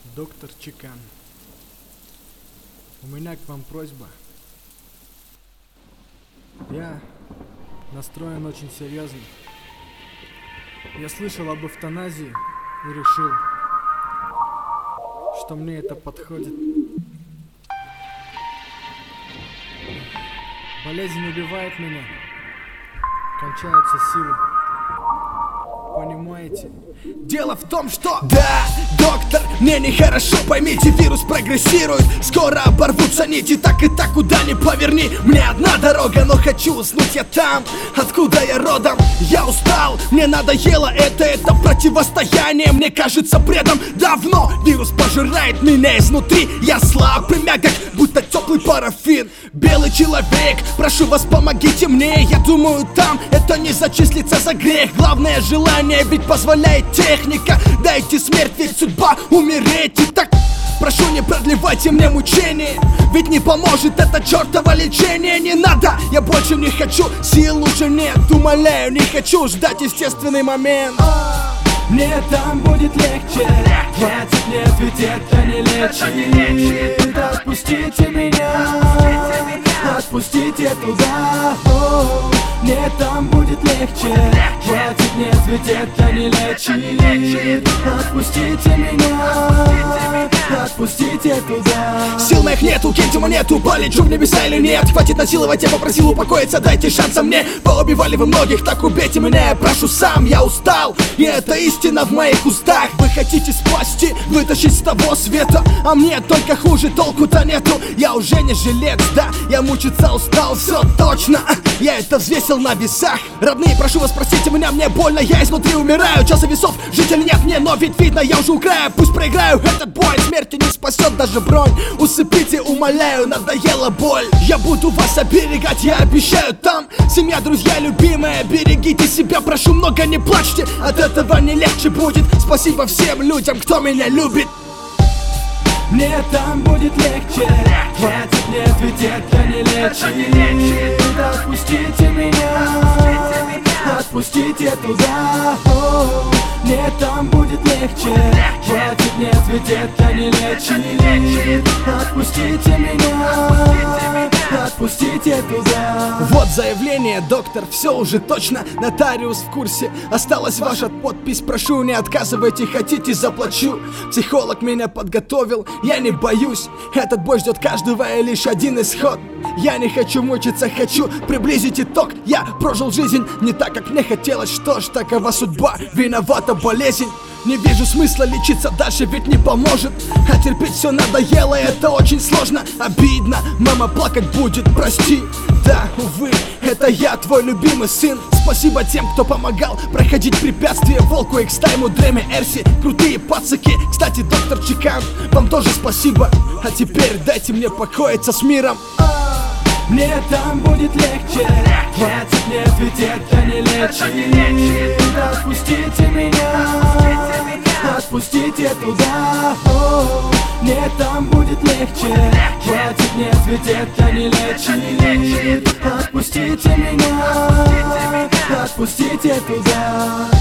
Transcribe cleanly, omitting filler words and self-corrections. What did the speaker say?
Доктор Чикан, у меня к вам просьба. Я настроен очень серьезно. Я слышал об эвтаназии и решил, что мне это подходит. Болезнь убивает меня, кончаются силы. Понимаете? Дело в том, что да, доктор, мне нехорошо, поймите, вирус прогрессирует. Скоро оборвутся нити, так и так, куда ни поверни. Мне одна дорога, но хочу уснуть я там, откуда я родом. Я устал, мне надоело это противостояние. Мне кажется бредом давно. Вирус пожирает меня изнутри. Я слаб и мягок, будто теплый парафин. Белый человек, прошу вас, помогите мне. Я думаю, там это не зачислится за грех. Главное желание, ведь позволяет техника. Дайте смерть, ведь судьба умереть. И так прошу, не продлевайте мне мучения, ведь не поможет это чертово лечение. Не надо, я больше не хочу, сил уже нет. Умоляю, не хочу ждать естественный момент. Мне там будет легче, хватит, нет, ведь это не лечит. Отпустите меня, отпустите туда. Мне там будет легче, хватит, нет, ведь это не лечит. Отпустите меня, отпустите туда. Сил моих нету, киньте монету, полечу в небеса или нет. Хватит насиловать, я попросил упокоиться, дайте шанс мне. Поубивали вы многих, так убейте меня, я прошу сам. Я устал, и это истина в моих устах. Вы хотите спасти, вытащить с того света, а мне только хуже, толку-то нету. Я уже не жилец, да, я мучиться устал, все точно. Я это взвесил на весах. Родные, прошу вас, простите меня, мне больно, я изнутри умираю. Часа весов, житель нет мне, но ведь видно, я уже у края. Пусть проиграю этот бой, смерти не спасет даже бронь. Усыпите, умоляю, надоела боль. Я буду вас оберегать, я обещаю там. Семья, друзья, любимые, берегите себя, прошу, много не плачьте. От этого не легче будет. Спасибо всем людям, кто меня любит. Мне там будет легче, хватит, нет, ведь это не лечит. Отпустите меня, отпустите туда. Мне там будет легче, хватит, нет, ведь это не лечит. Отпустите меня, отпустите туда. Вот заявление, доктор, все уже точно. Нотариус в курсе, осталась ваша подпись. Прошу, не отказывайте, хотите, заплачу. Психолог меня подготовил, я не боюсь. Этот бой ждет каждого, и лишь один исход. Я не хочу мучиться, хочу приблизить итог. Я прожил жизнь не так, как мне хотелось. Что ж, такова судьба, виновата болезнь. Не вижу смысла лечиться дальше, ведь не поможет. А терпеть все надоело, это очень сложно. Обидно, мама плакать будет, прости. Да, увы, это я, твой любимый сын. Спасибо тем, кто помогал проходить препятствия. Волку, Экстайму, Дреме, Эрси, крутые пацаки. Кстати, доктор Чикан, вам тоже спасибо. А теперь дайте мне покоиться с миром. Мне там будет легче, хватит, нет, ведь это не лечит. Отпустите меня, отпустите туда. Мне там будет легче, хватит, нет, ведь это не лечит. Отпустите меня, отпустите туда.